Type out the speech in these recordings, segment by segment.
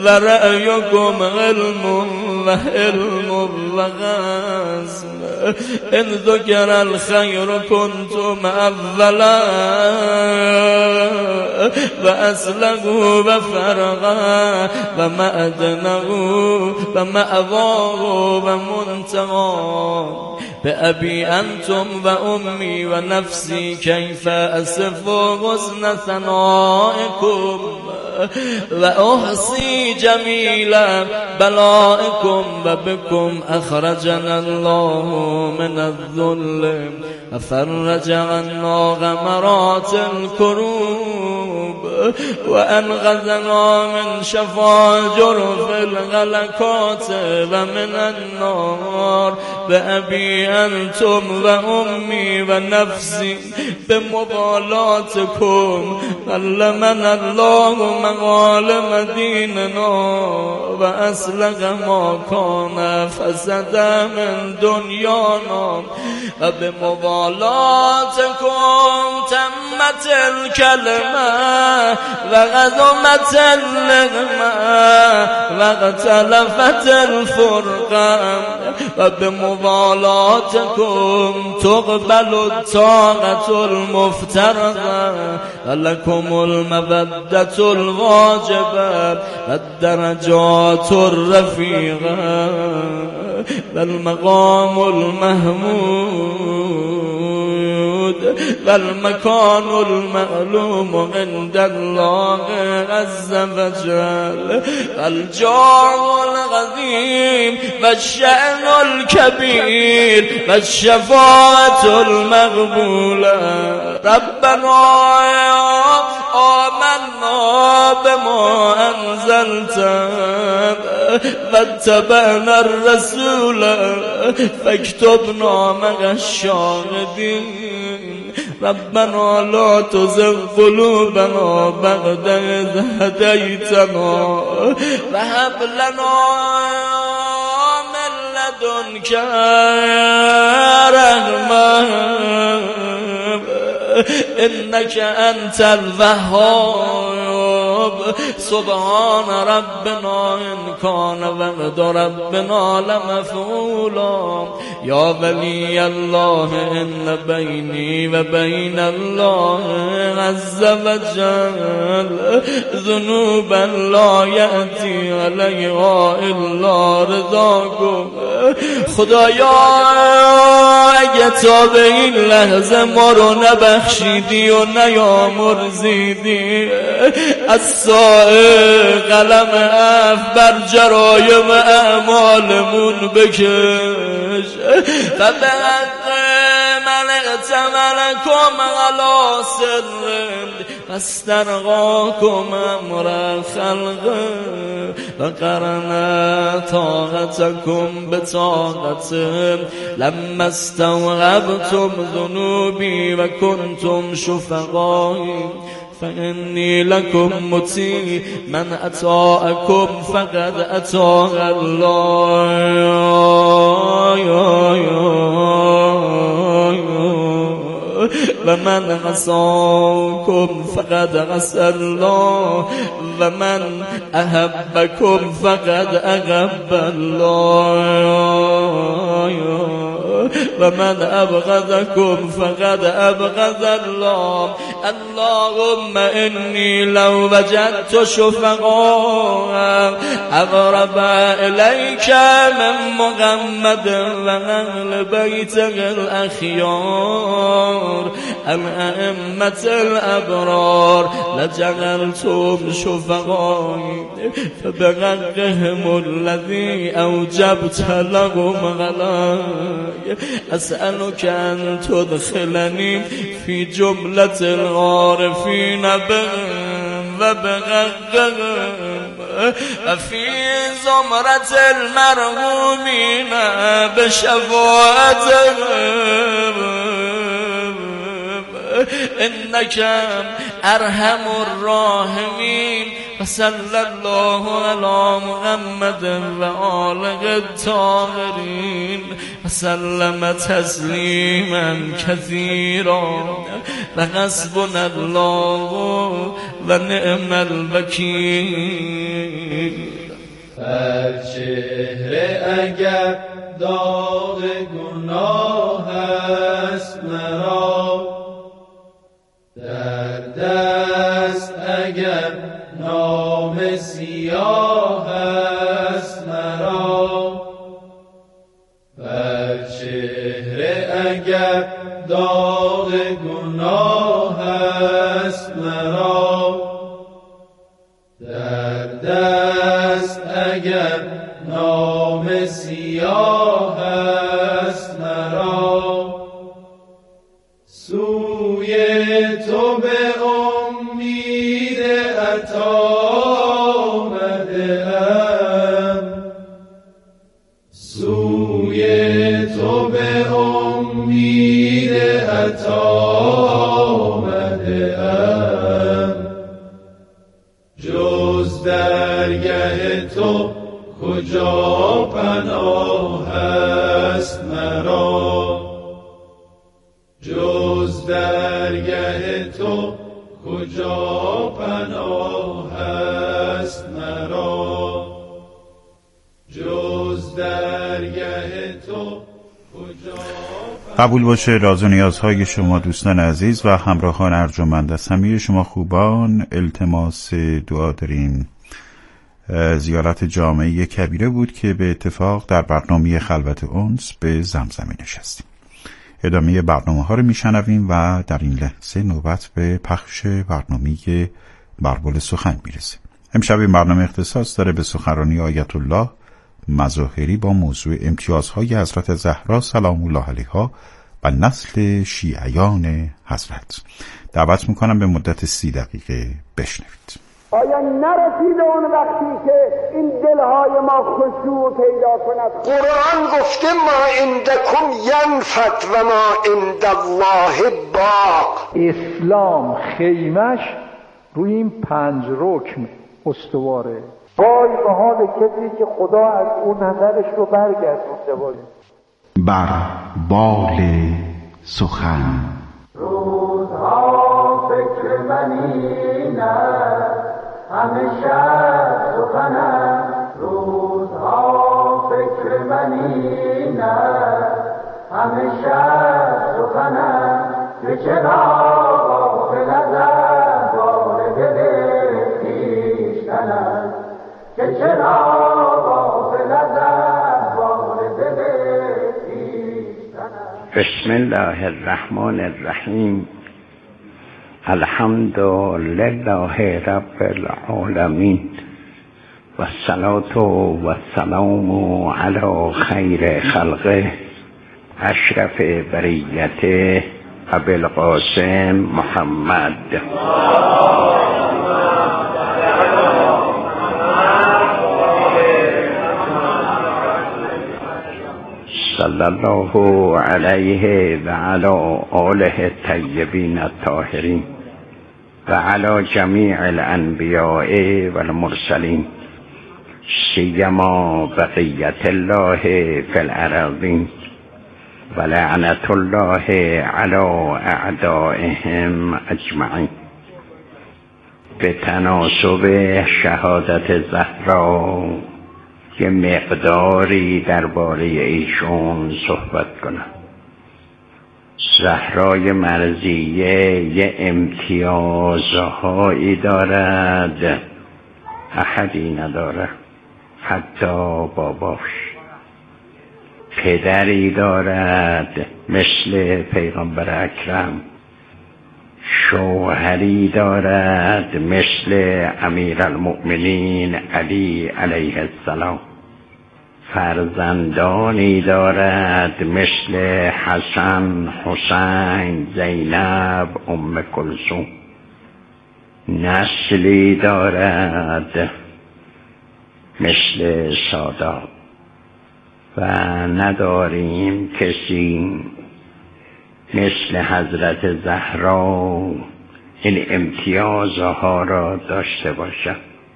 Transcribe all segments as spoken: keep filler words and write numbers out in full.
و رأیکم علم و علم و غزم ان ذکر الخیر کنتم اولا و اصله و فرغا و معدنه و مأواه و منتقا بأبي أنتم وأمي ونفسي كيف أصف حسن ثنائكم وأحصي جميل بلائكم وبكم أخرجنا الله من الذل وفرج عنا غمرات الكروب وأنقذنا من شفا جرف الغلقات ومن النار بأبي أنتم وأمي ونفسي بمبالاتكم علمنا الله مغالم ديننا وأصلح ما كان فسد من دنيانا وبمبالاتكم تمت الكلمة وغضمت النغمة واختلفت الفرقة وبمبالاتكم تقبل الطاقة المفترضة ولكم المودة الواجبة والدرجات الرفيقة والمقام المحمود والمكان المعلوم عند الله عز وجل والجاه العظيم والشأن الكبير والشفاعة المقبولة ربنا آمنا بما أنزلت واتبعنا الرسول فاكتبنا مع الشاهدين ربنا لا تزغ قلوبنا بعد إذ هديتنا وهب لنا من لدنك رحمة إنك أنت الوهاب سبحان ربنا إن كان وعد ربنا لمفعولا يا ولي الله إن بيني وبين الله عز وجل ذنوبا لا يأتي عليها إلا رضاكم خدایا اگه تا به این لحظه ما رو نبخشیدی و نیامرزیدی از سایه قلم عفو بر جرایم اعمالمون بکش و به حق من اعتملکم علی سر استرقاكم امر الخلق وقرنا طاقتكم بطاقتهم لما استوعبتم ذنوبي وكنتم شفقائي فإني لكم مطيع من أطاعكم فقد أطاع الله ومن عصاكم فقد عصى الله ومن أحبكم فقد أحب الله ومن أبغضكم فقد أبغض الله اللهم إني لو وجدت شفقاء أقرب إليك من محمد وأهل بيته الأخيار الأئمة الأبرار لجعلتم شفقائي فبحقهم الذي أوجبت لهم غلاي أسألك أن تدخلني في جملة العارفين بهم وبحقهم وفي زمرة المرحومين بشفاعتهم إنك أرحم الراحمين و صلی الله علی محمد و آله الطاهرین و سلم تسلیما کثیرا و حسبنا الله و نعم الوکیل. بر چهره اگر داغ گناه است مرا، در دست اگر نام سیاه است مرا، بر چهره اگر داغ گناه است مرا، در دست اگر نام سیاه است مرا، سوی تو به امید عطا آمده‌ام، سوی تو به امید عطا آمده‌ام، جز درگه تو کجا پناه است مرا، جز درگه تو کجا پناه است مرا، جز درگه تو کجا. قبول باشه راز و نیازهای شما دوستان عزیز و همراهان ارجمند. از همه شما خوبان التماس دعا داریم. زیارت جامعه کبیره بود که به اتفاق در برنامه خلوت انس به زمزمه نشستیم. ادامه برنامه ها رو میشنویم و در این لحظه نوبت به پخش برنامه بربل سخن میرسه. امشب این برنامه اختصاص داره به سخنرانی آیت الله مظاهری با موضوع امتیازهای حضرت زهرا سلام الله علیها و نسل شیعیان حضرت. دعوت میکنم به مدت سی دقیقه بشنوید. آیا نرسیده اون وقتی که این دلهای ما خشوع پیدا کند؟ قرآن گفته ما عندکم ینفد و ما عند الله باق. اسلام خیمش روی این پنج رکن استواره. وای به حال کسی که خدا از اون نظرش رو برگردونده باشه. بر بال سخن. روزها فکر منی نه همیشه سخنم، روزها فکر منی نه همیشه سخنم، که چرا غافل ازم وارد دل خویشتنم، که چرا غافل ازم وارد دل خویشتنم. بسم الله الرحمن الرحیم. الحمد لله رب العالمین و الصلاة و السلام علی خیر خلقه اشرف بریته ابوالقاسم محمد. صلی الله علیه و علی آله الطیبین الطاهرین و علی جمیع الانبیاء و المرسلین سیما بقیت الله فی الارضین و لعنت الله علی اعدائهم اجمعین. به تناسب شهادت زهرا که مقداری درباره ایشون صحبت کنم. زهرای مرضیه یه امتیازهایی دارد احدی نداره، حتی باباش. پدری دارد مثل پیغمبر اکرم، شوهری دارد مثل امیرالمؤمنین علی علیه السلام، فرزندانی دارد مثل حسن، حسین، زینب، ام کلثوم، نسلی دارد مثل سادات و نداریم کسی مثل حضرت زهرا این امتیازها را داشته باشد.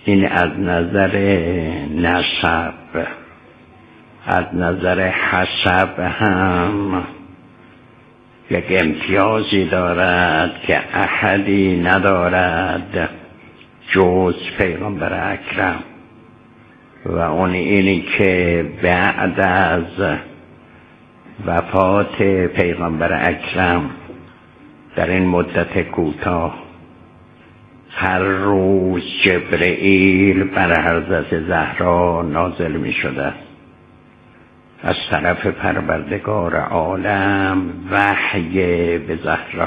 این از نظر نسب. از نظر حسب هم یک امتیازی دارد که احدی ندارد جز پیغمبر اکرم، و اون اینی که بعد از وفات پیغمبر اکرم در این مدت کوتاه هر روز جبرئیل بر حضرت زهرا نازل می شده از طرف پروردگار عالم وحی به زهرا.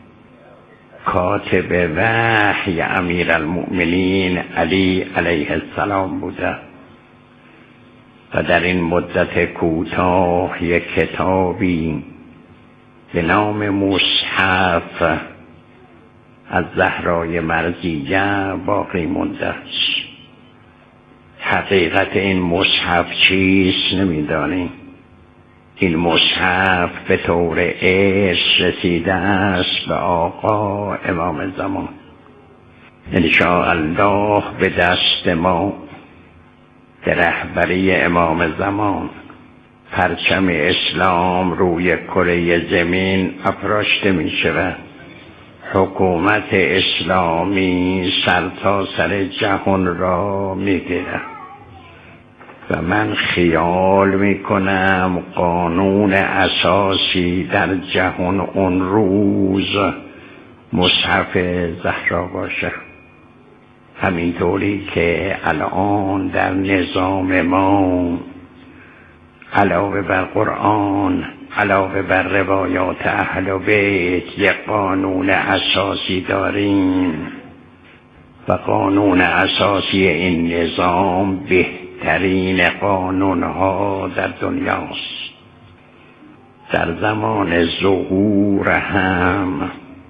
کاتب وحی امیرالمؤمنین علی علیه السلام بوده و در این مدت کوتاه یک کتابی به نام مصحف از زهرای مرضیه باقی مونده است. حقیقت این مصحف چیست نمیدانیم. این مصحف به طور ارث رسیده است به آقا امام زمان. انشاءالله به دست ما به رهبری امام زمان پرچم اسلام روی کره زمین افراشته می شود. حکومت اسلامی سرتاسر جهان را می گیرد و من خیال می کنم قانون اساسی در جهان اون روز مصحف زهرا باشه. همینطوری که الان در نظام ما علاوه بر قرآن، علاوه بر روایات اهل بیت یک قانون اساسی داریم و قانون اساسی این نظام بهترین قانونها در دنیاست. در زمان ظهور هم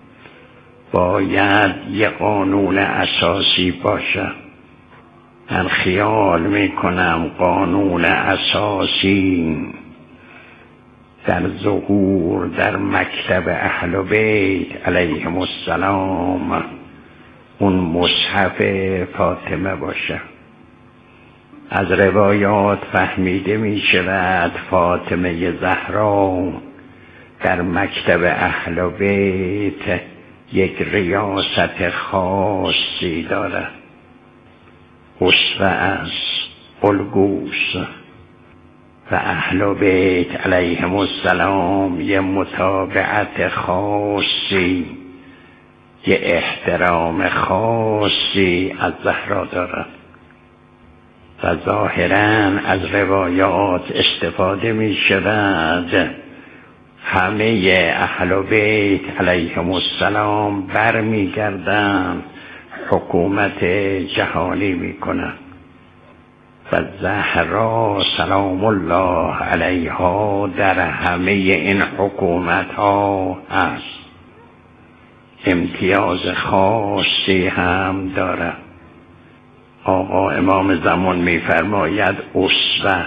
باید یک قانون اساسی باشه. من خیال می کنم قانون اساسی در ظهور در مکتب اهل بیت علیهم السلام اون مصحف فاطمه باشه. از روایات فهمیده می شود فاطمه زهرا در مکتب اهل بیت یک ریاست خاصی دارد. اسوه است، الگوست و اهل بیت علیهم السلام یه متابعت خاصی، یه احترام خاصی از زهرا دارد و ظاهراً از روایات استفاده می شود همه اهل بیت علیهم السلام بر می گردن حکومت جهانی می کنن و زهرا سلام الله علیها در همه این حکومت ها هست. امتیاز خاصی هم داره. آقا امام زمان می فرماید اسوه،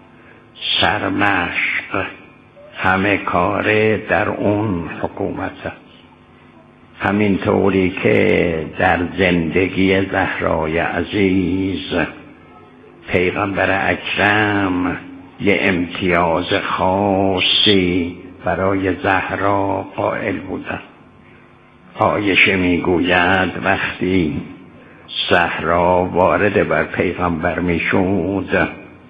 سرمشق، همه کاره در اون حکومت هست. همینطوری که در زندگی زهرای عزیز پیغمبر اکرم یه امتیاز خاصی برای زهرا قائل بودن. عایشه میگوید وقتی زهرا وارد بر پیغمبر میشد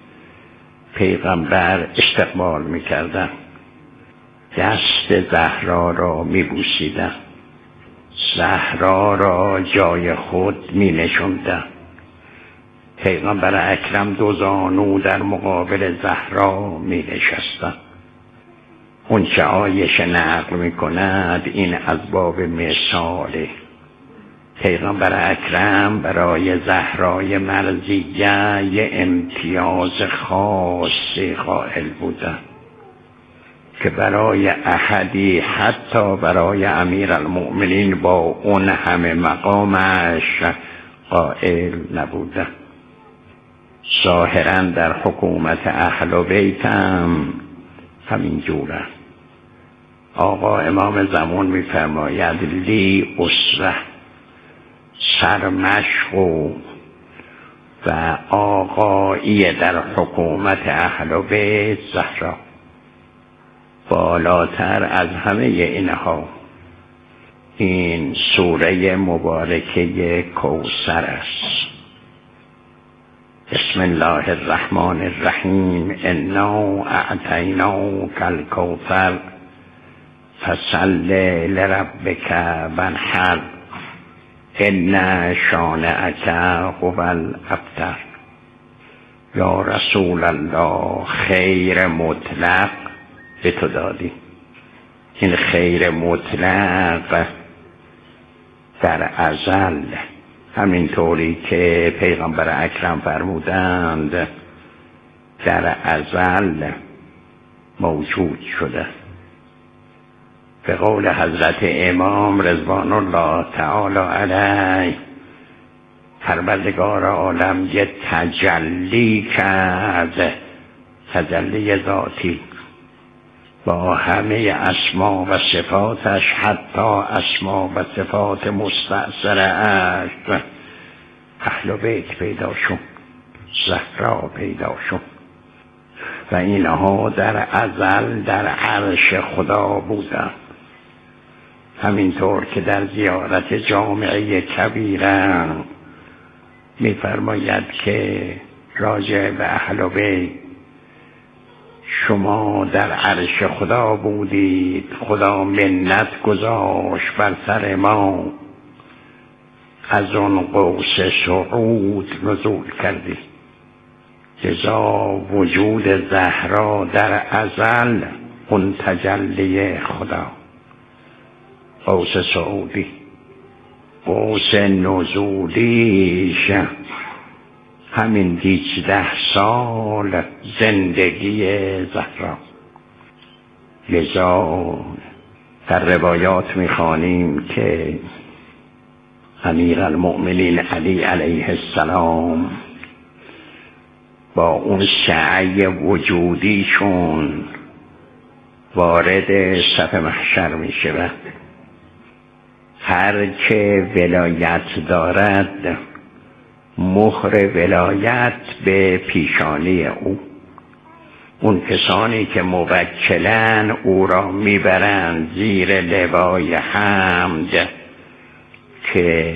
پیغمبر استقبال میکردن، دست زهرا را میبوسیدن، زهرا را جای خود می نشوندن. پیغمبر اکرم دو زانو در مقابل زهرا می نشستن. اون چه عایشه نقل می کند این از باب مثاله. پیغمبر اکرم برای زهرای مرضیه یه امتیاز خاصی قائل بودن که برای احدی حتی برای امیرالمؤمنین با اون همه مقامش قائل نبودن. ظاهراً در حکومت اهل بیت هم همین جوره. آقا امام زمان می‌فرماید لی اسوه، سرمشق و و آقایی در حکومت اهل بیت زهرا. بالاتر از همه اینها این سوره مبارکه کوثر است. بسم الله الرحمن الرحیم. انا اعطیناک الکوثر فصل لربک وانحر ان شانئک هو الابتر. یا رسول الله، خیر مطلق به تو دادی. این خیر مطلق در ازل، همینطوری که پیغمبر اکرم فرمودند، در ازل موجود شده. به قول حضرت امام رضوان الله تعالی علیه، پروردگار عالم یه تجلی کرد، تجلی ذاتی، با همه اسما و صفاتش، حتی اسما و صفات مستأثره اش. اهل بیت پیدا شد، زهرا پیدا شد و اینها در ازل در عرش خدا بودند. همینطور که در زیارت جامعه کبیره می‌فرماید که راجع به اهل بیت، شما در عرش خدا بودید، خدا منت گذاشت بر سر ما، از اون قوس صعود نزول کردی. لذا وجود زهرا در ازل اون تجلی خدا. قوس صعودی، قوس نزولیش همین هجده سال زندگی زهرا. لذا در روایات میخوانیم که امیر المؤمنین علی علیه السلام با اون سعی وجودیشون وارد صف محشر میشه. هر که ولایت دارد مهر ولایت به پیشانی او. اون کسانی که موکلن او را میبرند زیر لوای حمد که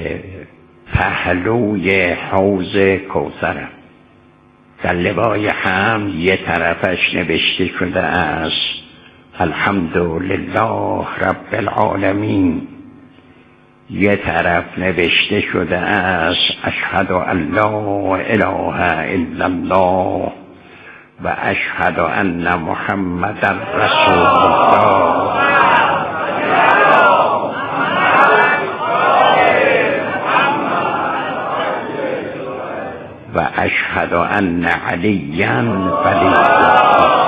پهلوی حوض کوثر. در لوای حمد یه طرفش نوشته شده است الحمدلله رب العالمین، یه طرف نوشته شده است اشهد ان لا اله الا الله و اشهد ان محمد رسول الله. و اشهد ان علیا ولی الله.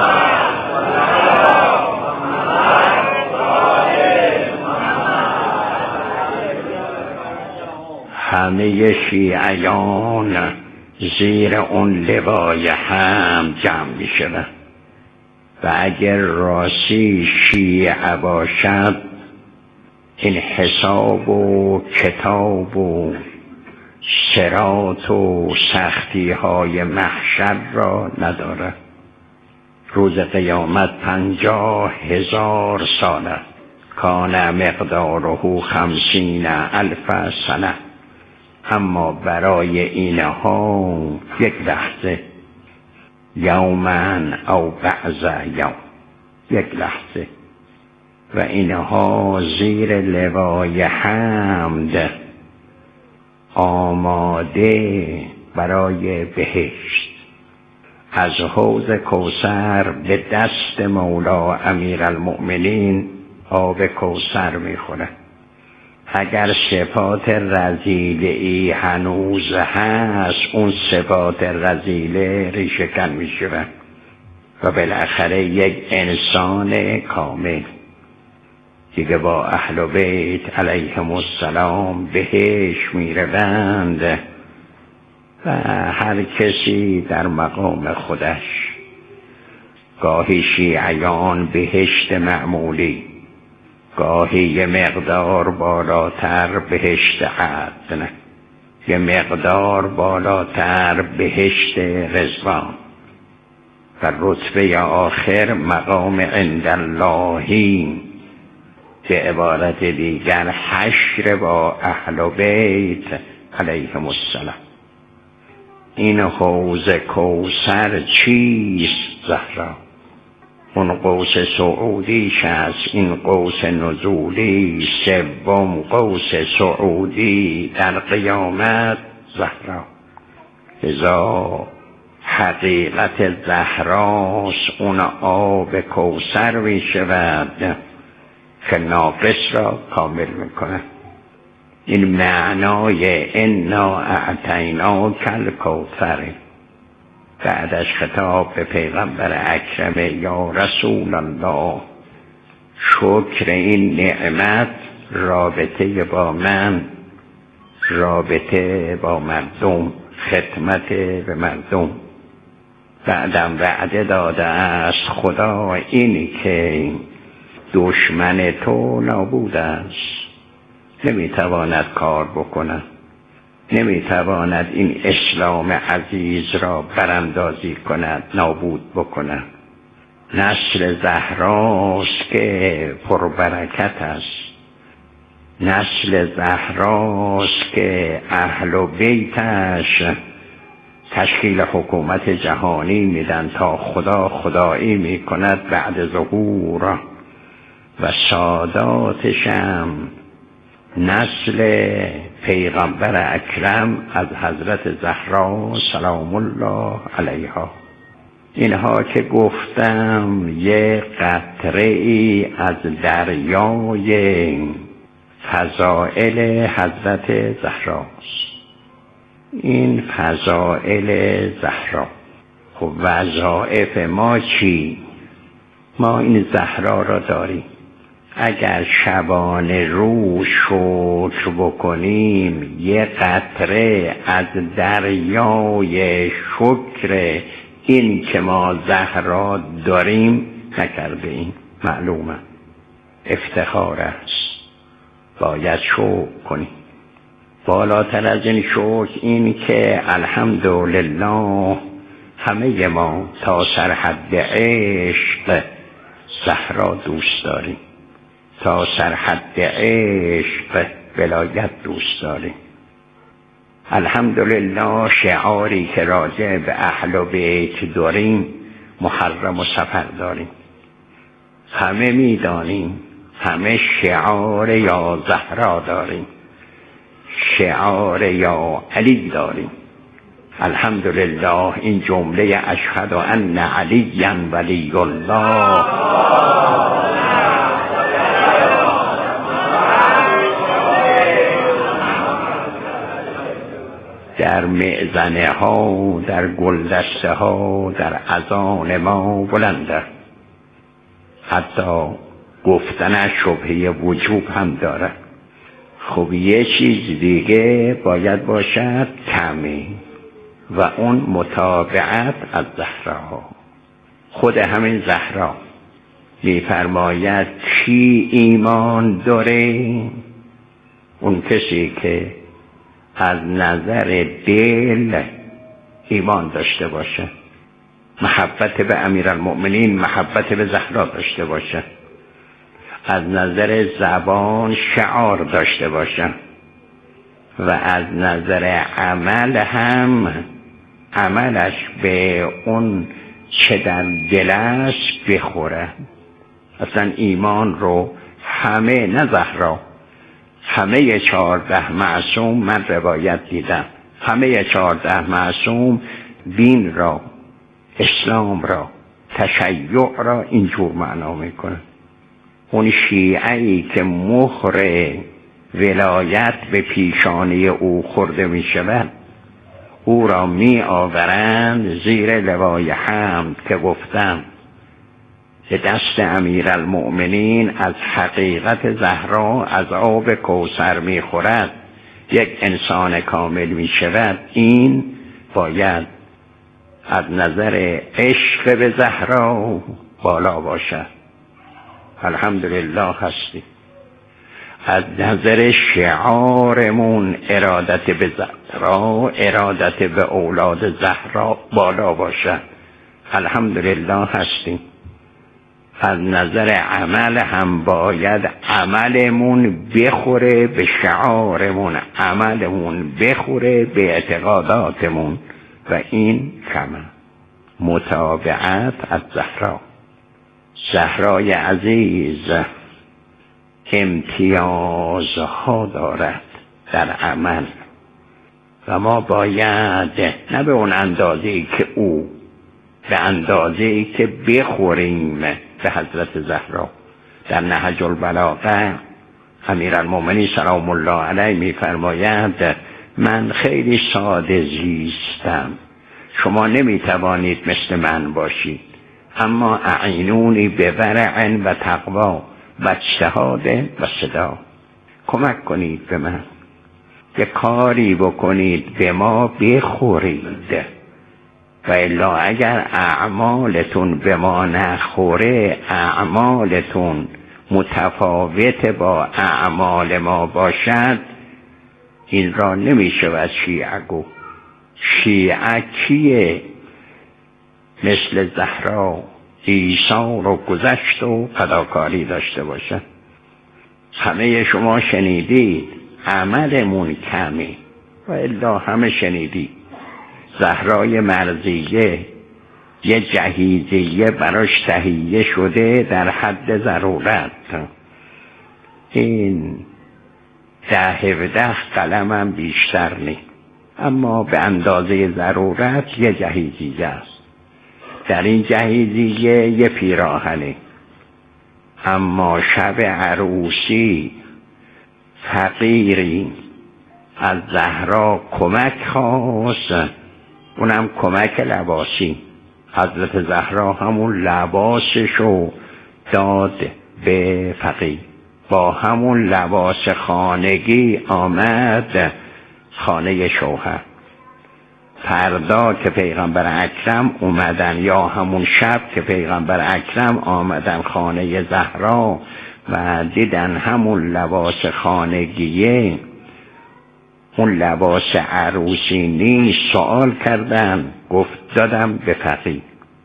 همه شیعیان زیر اون لوای هم جمع می شود و اگر راستی شیعه باشد این حساب و کتاب و صراط و سختی های محشر را ندارد. روز قیامت پنجاه هزار ساله، کان مقداره خمسین الف سنه. اما برای اینها یک لحظه، یومن او بعض یوم، یک لحظه، و اینها زیر لوای حمد آماده برای بهشت. از حوض کوثر به دست مولا امیرالمؤمنین آب کوثر میخوره. اگر صفات رذیله‌ای هنوز هست، اون صفات رذیله ریشه کن میشه و بالاخره یک انسان کامل دیگه با اهل بیت علیهم السلام بهشت میروند و هر کسی در مقام خودش. گاهی شیعیان بهشت معمولی، گاهی یه مقدار بالاتر بهشت عدن. به مقدار بالاتر بهشت رضوان و رتبه آخر مقام عند اللهی، به عبارت دیگر حشر با اهل بیت علیهم السلام. این حوض کوثر چیست زهرا؟ اون قوس سعودیش است، این قوس نزولی، سوم قوس سعودی در قیامت زهرا. ازا حقیقت زهراست اون آب کوثر می شود که ناقص را کامل می کند. این معنای انا اعطینا کل کوثر. بعدش خطاب به پیغمبر اکرم یا رسول الله، شکر این نعمت رابطه با من، رابطه با مردم، خدمت به مردم. بعدم وعده داده است خدا اینی که دشمن تو نابود است، نمیتواند کار بکند، نمیتواند این اسلام عزیز را براندازی کند، نابود بکند. نسل زهراست که پربرکت است، نسل زهراست که اهل و بیتش تشکیل حکومت جهانی میدن تا خدا خدایی میکند بعد ظهور، و ساداتشم نسل پیغمبر اکرم از حضرت زهرا سلام الله علیها. اینها که گفتم یک قطره ای از دریای فضائل حضرت زهراست. این فضائل زهرا، خب وظایف ما چی؟ ما این زهرا را داریم. اگر شبانه رو شکر بکنیم، یه قطره از دریای شکر این که ما زهرا داریم نکرده ایم، معلومه افتخار است، باید شکر کنیم. بالاتر از این شکر این که الحمدلله همه ما تا سرحد عشق زهرا دوست داریم، تا سرحد عشق ولایت دوست داریم. الحمدلله شعاری که راجع به اهل و بیت داریم محرم و سفر داریم. همه میدانیم، همه شعار یا زهرا داریم، شعار یا علی داریم. الحمدلله این جمله اشهد ان علیا ولی الله در معزنه ها، در گلدسته ها، در اذان ما بلنده. حتی گفتنش شبهه وجوب هم داره. خب یه چیز دیگه باید باشد کمی، و اون متابعت از زهرا. خود همین زهرا میفرماید کی ایمان داره؟ اون کسی که از نظر دل ایمان داشته باشه، محبت به امیرالمؤمنین، محبت به زهرا داشته باشه، از نظر زبان شعار داشته باشه، و از نظر عمل هم عملش به اون چه در دل است بخوره. اصلا ایمان رو همه، نه زهرا، همه چهارده معصوم من روایت دیدم، همه چهارده معصوم دین را، اسلام را، تشیع را اینجور معنا میکنه. اون شیعه‌ای که مهر ولایت به پیشانی او خورده می شود، او را می آورند زیر لوای حمد که گفتم به دست امیرالمؤمنین از حقیقت زهرا از آب کوثر می خورد، یک انسان کامل می شود. این باید از نظر عشق به زهرا بالا باشد. الحمدلله هستی. از نظر شعارمون ارادت به زهرا، ارادت به اولاد زهرا بالا باشد، الحمدلله هستیم. از نظر عمل هم باید عملمون بخوره به شعارمون، عملمون بخوره به اعتقاداتمون و این کمه. متابعت از زهرا. زهرای عزیز امتیازها دارد در عمل و ما باید نه به اون اندازه‌ای که او، به اندازه‌ای که بخوریم به حضرت زهرا. در نهج البلاغه امیرالمومنین سلام الله علیه می‌فرماید من خیلی ساده زیستم، شما نمی‌توانید مثل من باشید، اما اعینونی به ورع و تقوا و اجتهاد و صدا. کمک کنید به من، یه کاری بکنید به ما بخورید، و الا اگر اعمالتون به ما نخوره، اعمالتون متفاوت با اعمال ما باشد، این را نمیشه از شیعه گو. شیعه کیه؟ مثل زهرا ایثار و گذشت و فداکاری داشته باشد. همه شما شنیدید عملمون کمی، و الا همه شنیدید زهرای مرضیه یه جهیزیه براش تهیه شده در حد ضرورت، این ده هفده قلمم بیشتر نیست، اما به اندازه ضرورت یه جهیزیه است. در این جهیزیه یه پیراهنه، اما شب عروسی فقیری از زهرا کمک خواست، اونم کمک لباسی. حضرت زهرا همون لباسشو داد به فقیر، با همون لباس خانگی آمد خانه شوهر. فردا که پیغمبر اکرم اومدن، یا همون شب که پیغمبر اکرم آمدن خانه زهرا و دیدن همون لباس خانگیه، اون لباس عروسی نیست، سوال کردن، گفت دادم به فقیر.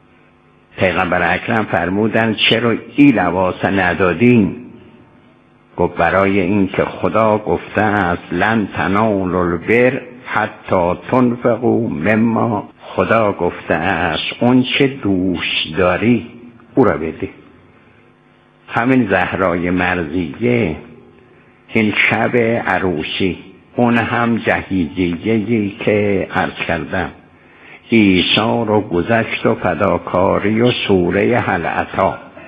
پیغمبر اکرم فرمودن چرا این لباس ندادین؟ گفت برای این که خدا گفته است لن تنالوا البر حتی تنفقوا مما، خدا گفته است اون چه دوست داری او را بده. همین زهرای مرضیه این شب عروسی، اون هم جهیزیه‌ای که عرض کردم، ایثار و گذشت و فداکاری و سوره هل اتی.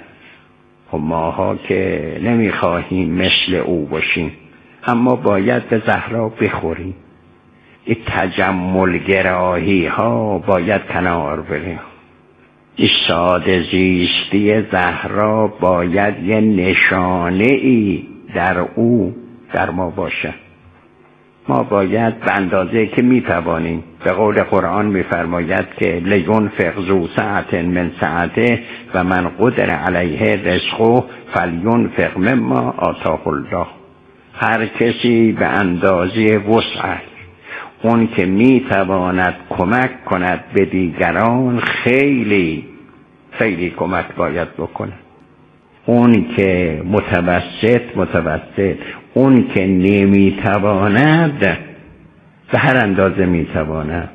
و ماها که نمیخواهیم مثل او باشیم، اما باید به زهرا بخوریم. این تجمل گراهی ها باید کنار بریم. این ساده زیستی زهرا باید یه نشانه ای در او در ما باشه. ما باید به اندازه که میتوانیم، به قول قرآن میفرماید که لینفق ذو سعة من سعته و من قدر علیه رزقه فلینفق مما آتاه الله. هر کسی به اندازه وسعش، اون که میتواند کمک کند به دیگران، خیلی خیلی کمک باید بکنه. اون که متوسط متوسط، اون که نمیتواند به هر اندازه میتواند.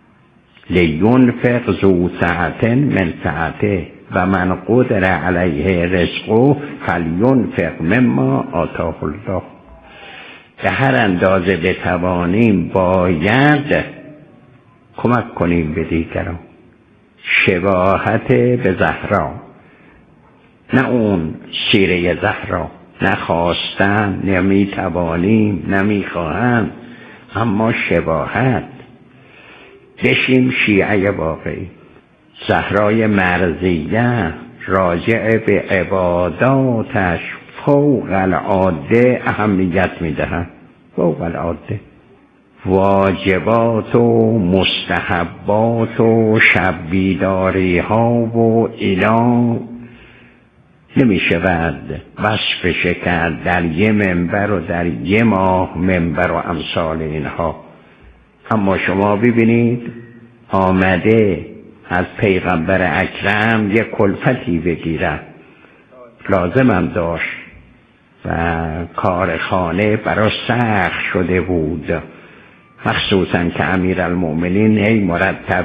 لینفق ذو سعة من سعته و من قدر علیه رزقه فلینفق مما آتاه الله. به هر اندازه بتوانیم باید کمک کنیم به دیگران. شباهت به زهرا، نه اون سیره زهرا، نخواستن، نمیتوانیم، نمیخواهم، اما شباهت. بشیم شیعه واقعی. زهرای مرضیه راجع به عباداتش فوق العاده اهمیت میدهند، فوق العاده. واجبات و مستحبات و شب بیداری ها و اینا نمی شود وصفش کرد در یه منبر و در یه ماه منبر و امثال اینها. اما شما ببینید آمده از پیغمبر اکرم یک کلفتی بگیرد، لازمم داشت و کار خانه برای سخت شده بود، مخصوصا که امیرالمؤمنین هی مرتب